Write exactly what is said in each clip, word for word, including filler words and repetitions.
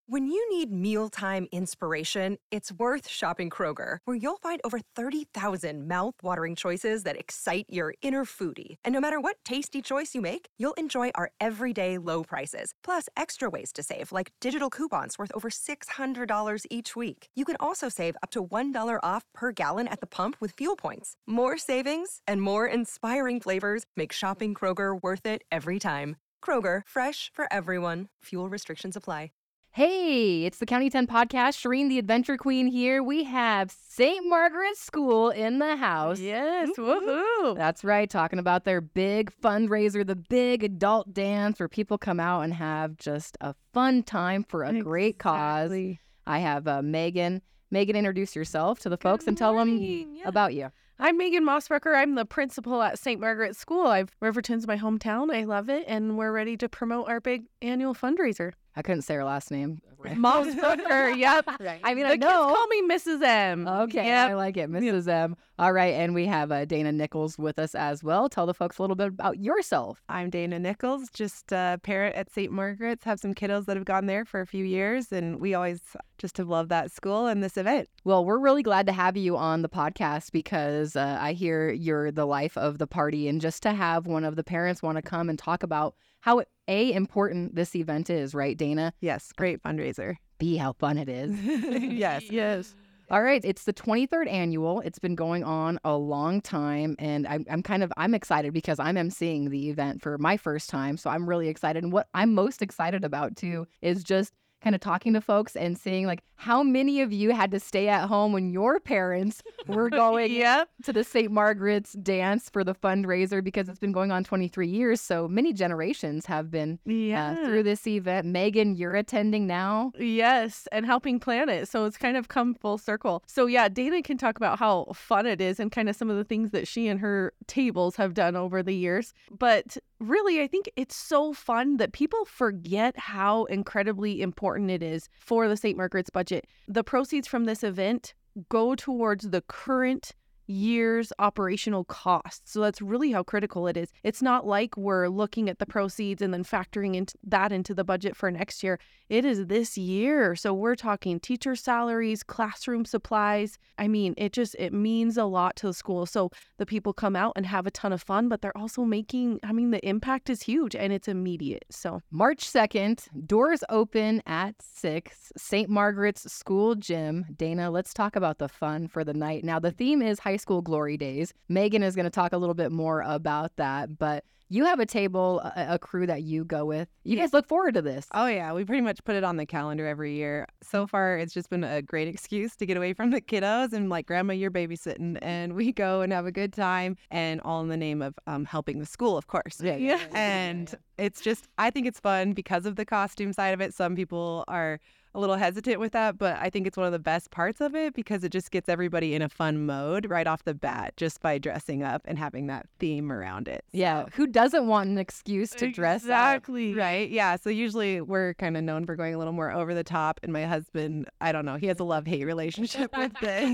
When you need mealtime inspiration, it's worth shopping Kroger, where you'll find over thirty thousand mouth-watering choices that excite your inner foodie. And no matter what tasty choice you make, you'll enjoy our everyday low prices, plus extra ways to save, like digital coupons worth over six hundred dollars each week. You can also save up to one dollar off per gallon at the pump with fuel points. More savings and more inspiring flavors make shopping Kroger worth it every time. Kroger, fresh for everyone. Fuel restrictions apply. Hey, it's the County ten podcast. Shireen, the Adventure Queen here. We have Saint Margaret's School in the house. Yes, woohoo. That's right, talking about their big fundraiser, the big adult dance where people come out and have just a fun time for a Exactly. great cause. I have uh, Megan. Megan, introduce yourself to the folks Good and tell them morning. Yeah. about you. I'm Megan Mossbrucker. I'm the principal at Saint Margaret's School. I've Riverton's my hometown. I love it, and we're ready to promote our big annual fundraiser. I couldn't say her last name. Mossbrucker, yep. Right. I mean, the I know. kids call me Missus M. Okay, Yep. I like it. Missus M. All right, and we have uh, Dana Nichols with us as well. Tell the folks a little bit about yourself. I'm Dana Nichols, just a parent at Saint Margaret's, have some kiddos that have gone there for a few years, and we always just have loved that school and this event. Well, we're really glad to have you on the podcast because uh, I hear you're the life of the party, and just to have one of the parents want to come and talk about how, A, important this event is, right, Dana? Yes, great fundraiser. B, how fun it is. Yes. Yes. All right, it's the twenty-third annual. It's been going on a long time, and I'm, I'm kind of, I'm excited because I'm emceeing the event for my first time, so I'm really excited. And what I'm most excited about, too, is just kind of talking to folks and seeing, like, how many of you had to stay at home when your parents were going Yep. to the Saint Margaret's dance for the fundraiser, because it's been going on twenty-three years, so many generations have been Yeah. uh, through this event. Megan, you're attending now. Yes, and helping plan it. So it's kind of come full circle. So yeah, Dana can talk about how fun it is and kind of some of the things that she and her tables have done over the years. But really, I think it's so fun that people forget how incredibly important it is for the Saint Margaret's budget. The proceeds from this event go towards the current year's operational costs. So that's really how critical it is. It's not like we're looking at the proceeds and then factoring into that into the budget for next year. It is this year. So we're talking teacher salaries, classroom supplies. I mean, it just, it means a lot to the school. So the people come out and have a ton of fun, but they're also making, I mean, the impact is huge and it's immediate. So March second, doors open at six, Saint Margaret's School Gym. Dana, let's talk about the fun for the night. Now, the theme is high school glory days. Megan is going to talk a little bit more about that, but you have a table, a, a crew that you go with. You guys look forward to this. Oh, yeah. We pretty much put it on the calendar every year. So far, it's just been a great excuse to get away from the kiddos and, like, Grandma, you're babysitting. And we go and have a good time, and all in the name of um, helping the school, of course. Yeah, yeah, yeah. And it's just, I think it's fun because of the costume side of it. Some people are a little hesitant with that, but I think it's one of the best parts of it because it just gets everybody in a fun mode right off the bat just by dressing up and having that theme around it. Yeah, who doesn't want an excuse to dress up? exactly. Right. Yeah. So usually we're kind of known for going a little more over the top. And my husband, I don't know, he has a love-hate relationship with this.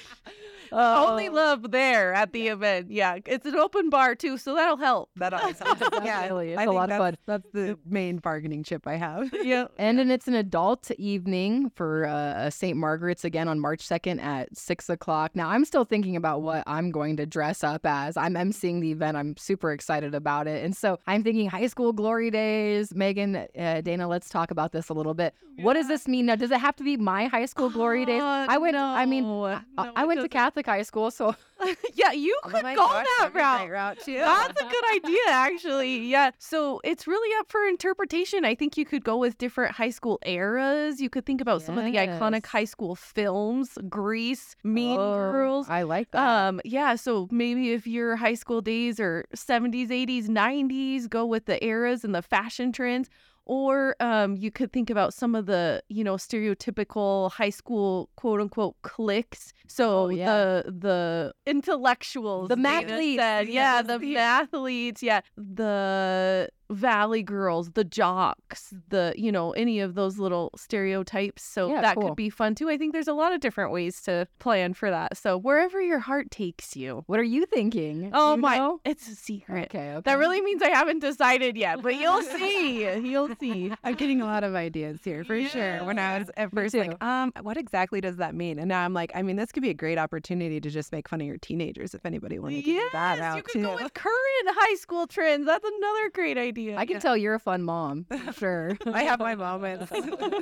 Oh. Only love there at the event. Yeah, it's an open bar too, so that'll help. That always helps. Yeah. Definitely. It's I a think lot of that's, fun. That's the main bargaining chip I have. Yeah. And then it's an adult evening for uh, Saint Margaret's again on March second at six o'clock. Now, I'm still thinking about what I'm going to dress up as. I'm emceeing the event. I'm super excited about it. And so I'm thinking high school glory days. Megan, uh, Dana, let's talk about this a little bit. What does this mean? Now, does it have to be my high school glory days? Uh, I went, I mean, no. I, No, I it went to doesn't. Catholic high school, so Yeah, you Oh could my go gosh, that that'd be a route. great route too. That's a good idea, actually. Yeah. So it's really up for interpretation. I think you could go with different high school eras. You could think about some of the iconic Yes. high school films, Grease, Mean Oh, Girls. I like that. Um, yeah, so maybe if your high school days are seventies, eighties, nineties, go with the eras and the fashion trends. Or um, you could think about some of the, you know, stereotypical high school quote unquote cliques. So Oh, yeah. the the intellectuals, The Dana mathletes. said. Yeah, Yes, the the- mathletes. Yeah, the Valley girls, the jocks, the, you know, any of those little stereotypes. So Yeah, that cool. could be fun too. I think there's a lot of different ways to plan for that. So wherever your heart takes you. What are you thinking? Oh You my, know? it's a secret. Okay, okay. That really means I haven't decided yet, but you'll see. You'll see. I'm getting a lot of ideas here for sure. When I was at first too. like, um, what exactly does that mean? And now I'm like, I mean, this could be a great opportunity to just make fun of your teenagers if anybody wanted to do that Yes, out you could too. go with current high school trends. That's another great idea. I can tell you're a fun mom, for sure. I have my moments.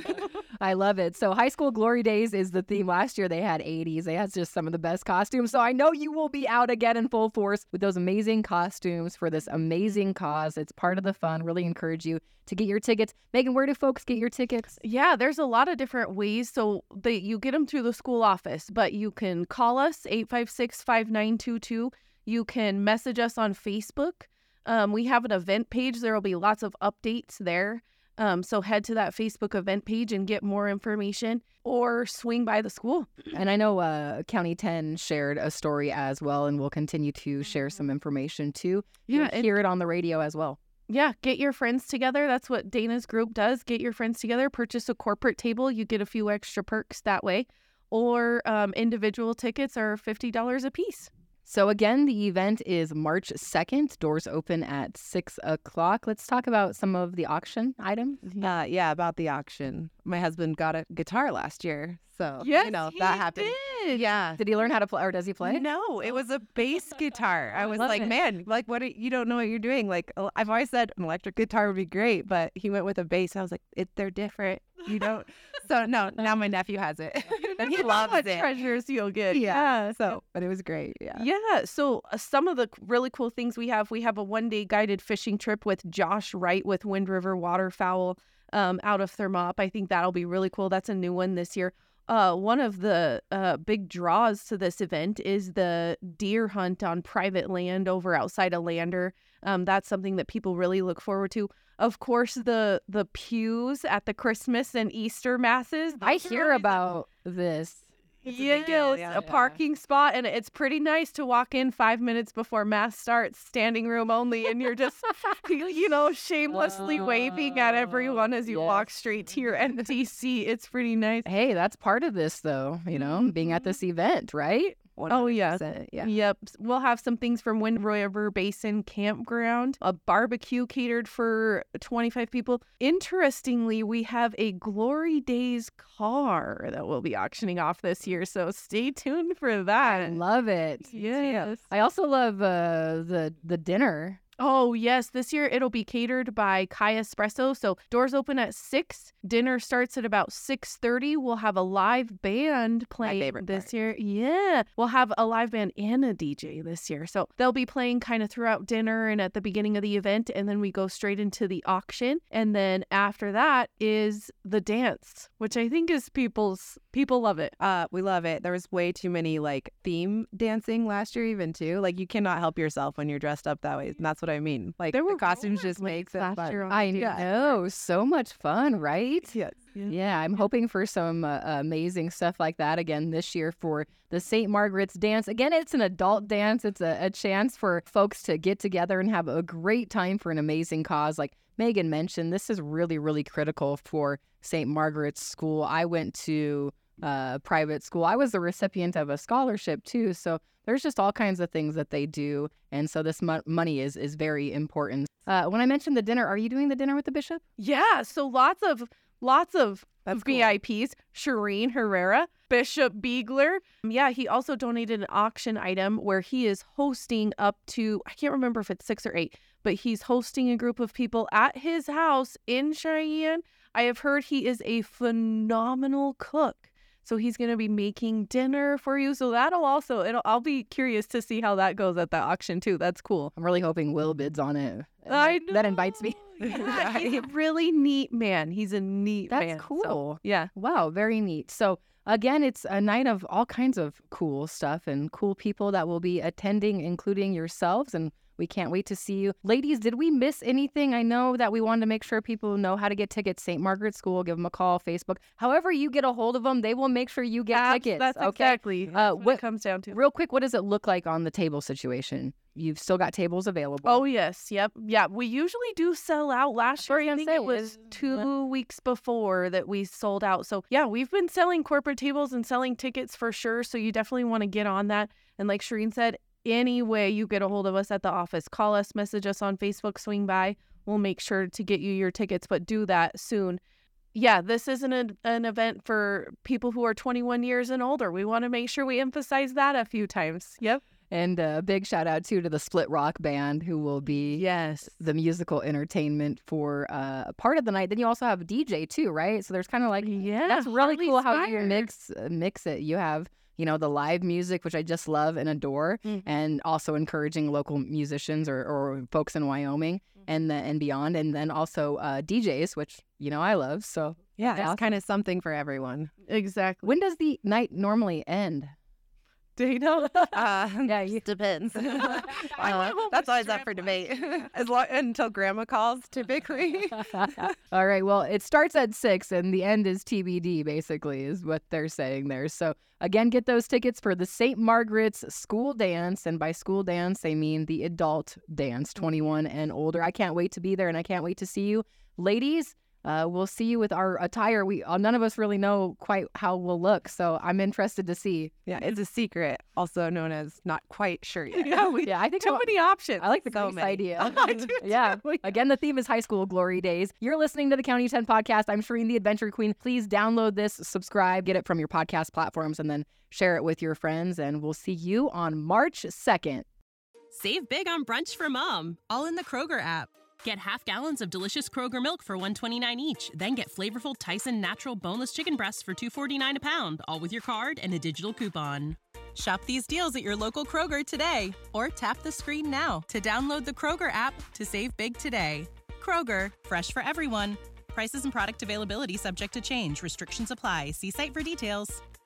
I love it. So High School Glory Days is the theme. Last year they had eighties. They had just some of the best costumes. So I know you will be out again in full force with those amazing costumes for this amazing cause. It's part of the fun. Really encourage you to get your tickets. Megan, where do folks get your tickets? Yeah, there's a lot of different ways. So they, you get them through the school office, but you can call us, eight five six, five nine two two. You can message us on Facebook. Um, we have an event page. There will be lots of updates there. Um, so head to that Facebook event page and get more information, or swing by the school. And I know uh, County ten shared a story as well, and we'll continue to share some information too. Yeah, You'll and- hear it on the radio as well. Yeah, get your friends together. That's what Dana's group does. Get your friends together, purchase a corporate table. You get a few extra perks that way. Or um, individual tickets are fifty dollars a piece. So again, the event is March second. Doors open at six o'clock. Let's talk about some of the auction items. Uh, yeah, about the auction. My husband got a guitar last year, so Yes, you know he that happened. did. Yeah. Did he learn how to play, or does he play? No, it was a bass guitar. I was Love like, it. man, like, what? Are, you don't know what you're doing. Like, uh, I've always said an electric guitar would be great, but he went with a bass. I was like, it, they're different. You don't. So no, now my nephew has it, and he Never know loves what it. treasures you'll get. Yeah. So, but it was great. Yeah. Yeah. So uh, some of the really cool things we have, we have a one-day guided fishing trip with Josh Wright with Wind River Waterfowl um, out of Thermop. I think that'll be really cool. That's a new one this year. Uh, one of the uh, big draws to this event is the deer hunt on private land over outside of Lander. Um, that's something that people really look forward to. Of course, the the pews at the Christmas and Easter masses. I those are hear always a- about this. It's a Yeah, big deal, it's yeah. a parking spot, and it's pretty nice to walk in five minutes before mass starts, standing room only, and you're just, you you know, shamelessly waving at everyone as you yes. walk straight to your empty seat. It's pretty nice. Hey, that's part of this, though, you know, being at this event, right? Oh, yeah. one hundred percent, yeah. Yep. We'll have some things from Wind River Basin Campground, a barbecue catered for twenty-five people. Interestingly, we have a Glory Days car that we'll be auctioning off this year, so stay tuned for I that. love it. Yes. I also love uh, the the dinner. Oh, yes. This year it'll be catered by Kai Espresso. So doors open at six. Dinner starts at about six thirty. We'll have a live band playing favorite this part. year. Yeah. We'll have a live band and a D J this year. So they'll be playing kind of throughout dinner and at the beginning of the event. And then we go straight into the auction. And then after that is the dance, which I think is people's, people love it. Uh, we love it. There was way too many like theme dancing last year, even too. Like you cannot help yourself when you're dressed up that way, and that's what I mean. Like There the were costumes just rollerblades make it last fun. year on I too. know. So much fun, right? Yes. Yeah, I'm hoping for some uh, amazing stuff like that again this year for the Saint Margaret's Dance. Again, it's an adult dance. It's a, a chance for folks to get together and have a great time for an amazing cause. Like Megan mentioned, this is really, really critical for Saint Margaret's School. I went to uh, private school. I was the recipient of a scholarship too. So there's just all kinds of things that they do. And so this mo- money is is very important. Uh, when I mentioned the dinner, are you doing the dinner with the bishop? Yeah, so lots of lots of That's cool. V I Ps. Shireen Herrera, Bishop Beegler. Yeah, he also donated an auction item where he is hosting up to, I can't remember if it's six or eight, but he's hosting a group of people at his house in Cheyenne. I have heard he is a phenomenal cook. So he's going to be making dinner for you. So that'll also, it'll, I'll be curious to see how that goes at the auction too. That's cool. I'm really hoping Will bids on it. I That invites me. Yeah, he's a really neat man. He's a neat That's man. So, cool. yeah. Wow, very neat. So again, it's a night of all kinds of cool stuff and cool people that will be attending, including yourselves. And We can't wait to see you. Ladies, did we miss anything? I know that we wanted to make sure people know how to get tickets. Saint Margaret School, give them a call, Facebook. However you get a hold of them, they will make sure you get That's, tickets. that's okay? exactly Uh, what, what it comes down to. Real quick, what does it look like on the table situation? You've still got tables available. Oh, yes. Yep. Yeah. We usually do sell out. Last year, I think it was two weeks before that we sold out. So, yeah, we've been selling corporate tables and selling tickets for sure. So you definitely want to get on that. And like Shireen said, any way you get a hold of us at the office, call us, message us on Facebook, swing by. We'll make sure to get you your tickets, but do that soon. Yeah, this isn't an, an event for people who are twenty-one years and older. We want to make sure we emphasize that a few times. Yep. And a big shout out too to the Split Rock Band, who will be Yes. the musical entertainment for uh, part of the night. Then you also have a D J too, right? So there's kind of like Yeah. that's really Harley cool how you Spire. mix uh, mix it. You have you know the live music, which I just love and adore, Mhm. and also encouraging local musicians or, or folks in Wyoming and the, and beyond, and then also uh, D Js, which you know I love. So Yeah, Awesome. it's kind of something for everyone. Exactly. when does the night normally end? Dana? Uh, Yeah, you, depends. I Uh, hope that's it's always up for debate. As long until grandma calls, typically. All right. Well, it starts at six and the end is T B D, basically, is what they're saying there. So, again, get those tickets for the Saint Margaret's School Dance. And by school dance, they mean the adult dance, twenty-one and older. I can't wait to be there and I can't wait to see you. Ladies, uh, we'll see you with our attire. We uh, none of us really know quite how we'll look. So, I'm interested to see. Yeah, it's a secret, also known as not quite sure yet. Yeah, we, Yeah, I think too I- many options. I like the So Grease many. idea. I do Yeah. too. Again, the theme is high school glory days. You're listening to the County ten podcast. I'm Shireen, the Adventure Queen. Please download this, subscribe, get it from your podcast platforms, and then share it with your friends. And we'll see you on March second. Save big on brunch for mom, all in the Kroger app. Get half gallons of delicious Kroger milk for one dollar and twenty-nine cents each. Then get flavorful Tyson natural boneless chicken breasts for two dollars and forty-nine cents a pound, all with your card and a digital coupon. Shop these deals at your local Kroger today, or tap the screen now to download the Kroger app to save big today. Kroger, fresh for everyone. Prices and product availability subject to change. Restrictions apply. See site for details.